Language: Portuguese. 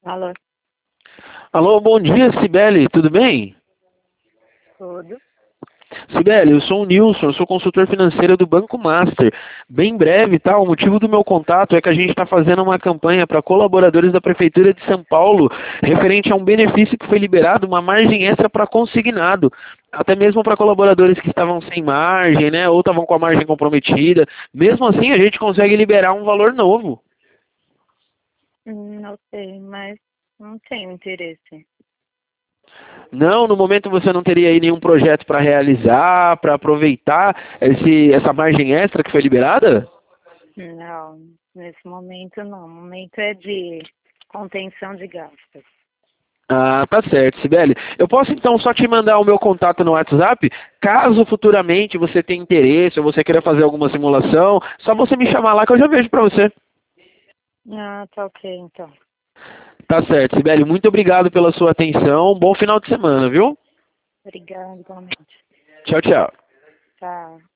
Alô, Alô, bom dia, Cibele, tudo bem? tudo? Cibele, eu sou o Nilson, eu sou consultor financeiro do Banco Master. Bem breve, tá? O motivo do meu contato é que a gente está fazendo uma campanha para colaboradores da Prefeitura de São Paulo, referente a um benefício que foi liberado, uma margem extra para consignado, até mesmo para colaboradores que estavam sem margem, né? Ou estavam com a margem comprometida. Mesmo assim, a gente consegue liberar um valor novo. Não sei, mas não tenho interesse. Não, no momento você não teria aí nenhum projeto para realizar, para aproveitar essa margem extra que foi liberada? Não, nesse momento não. O momento é de contenção de gastos. Ah, tá certo, Sibeli. Eu posso então só te mandar o meu contato no WhatsApp? Caso futuramente você tenha interesse ou você queira fazer alguma simulação, só você me chamar lá que eu já vejo para você. Ah, tá ok, então. Tá certo, Sibeli. Muito obrigado pela sua atenção. Bom final de semana, viu? Obrigada, igualmente. Tchau, tchau. Tá.